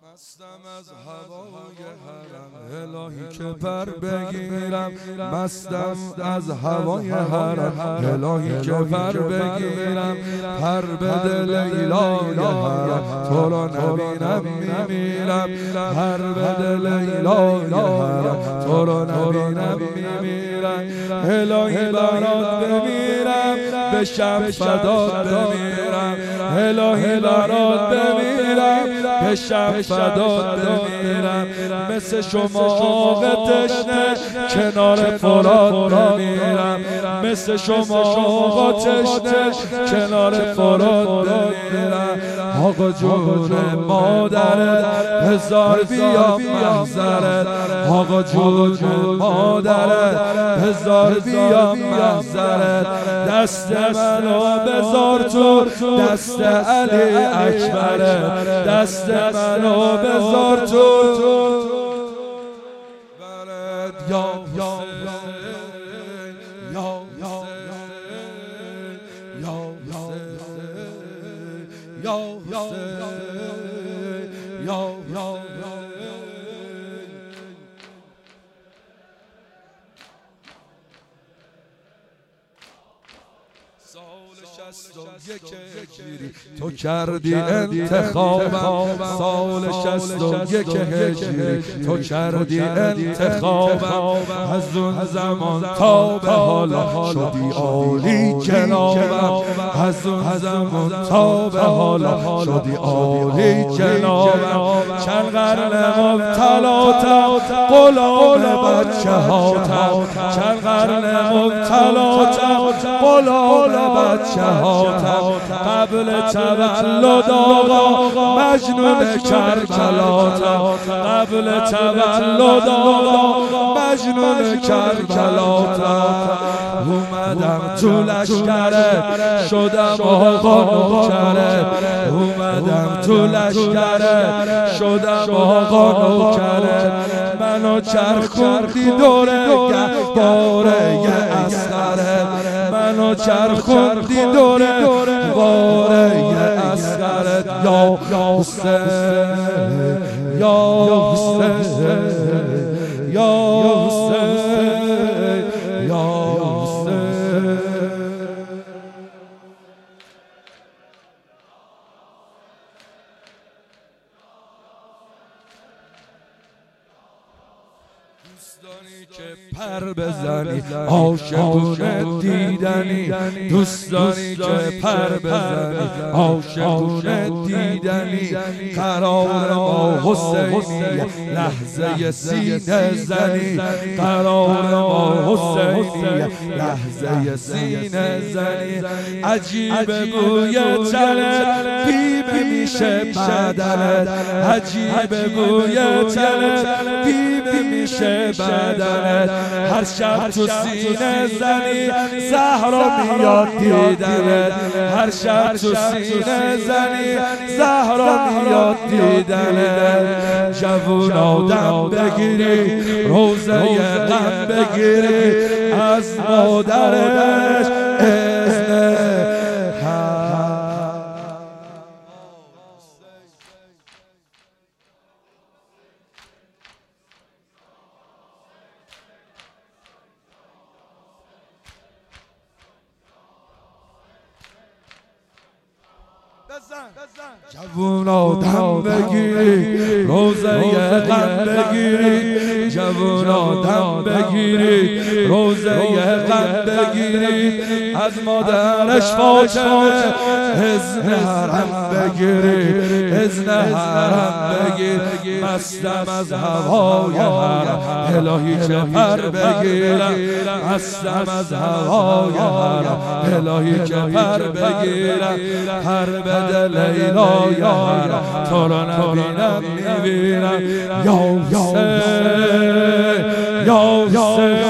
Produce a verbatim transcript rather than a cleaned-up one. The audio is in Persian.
مستم از هوای حرم الهی که پر بگیرم، مستم از هوای حرم الهی که پر بگیرم، پر بده لیلای حرم تو را نبینم میمیرم، پر بده لیلای حرم تو را نبینم میمیرم، الهی برات بمیرم به شب فدات بمیرم، الهی برات بمیرم به شب فدات بمیرم، مثل شما آق تشنه کنار فرات بمیرم، مثل شما آقا تشنه کنار فرات بمیرم، آقا جون مادرت هزار بیام محضرت، آقا جون مادرت هزار بیام محضرت، دست منو بذار تو دست علی اکبرت، دست منو بذار تو برد یا حسین یا حسین یا حسین یا حسین یا شصت و یک هجری تو کردی انتخابم، سال شصت و یک هجری تو کردی انتخابم، از اون زمان تا به حالا شدی عالی جنابم، از اون زمان تا به حالا شدی عالی جنابم، چند قرن مبتلاتم غلام بچه هاتم، چند قرن مبتلاتم غلام بچه هاتم، قبل تولد آقا مجنون کربلاتم، قبل تولد آقا مجنون کربلاتم، اومدم تو لشکره شدم آقا نوکره، اومدم تو لشکره شدم آقا نوکره، منو چرخوندی دوره گهواره یه اصغره، منو چرخوندی دوره باره یه اصغرت، یا حسین یا حسین یا حسین یا حسین. دوست داری که پر بزنی عاشقونه دیدنی، دوست داری که پر بزنی عاشقونه دیدنی، قرار ما حسینی لحظه سینه زنی، قرار ما حسینی لحظه سینه زنی، عجیب بوی تنت بیب میشه بدنت، عجیب بوی تنت بیب میشه بدنت، هر شب تو سینه زنی زهرا میاد دیدنت، هر شب تو سینه زنی زهرا میاد دیدنت، جوون آدم بگیری روزه غم بگیری از مادرش اذن جوون آدم بگیری روزه غم بگیری، جوون آدم بگیری روزه غم بگیری، از مادرش فاطمه اذن حرم بگیری، اذن حرم بگیری، مستم از هوای حرم الهی که پر بگیرم، مستم از هوای حرم الهی که پر بگیرم، پر بده لیلا یا حرم تو را نبینم میمیرم، یا حسین یا حسین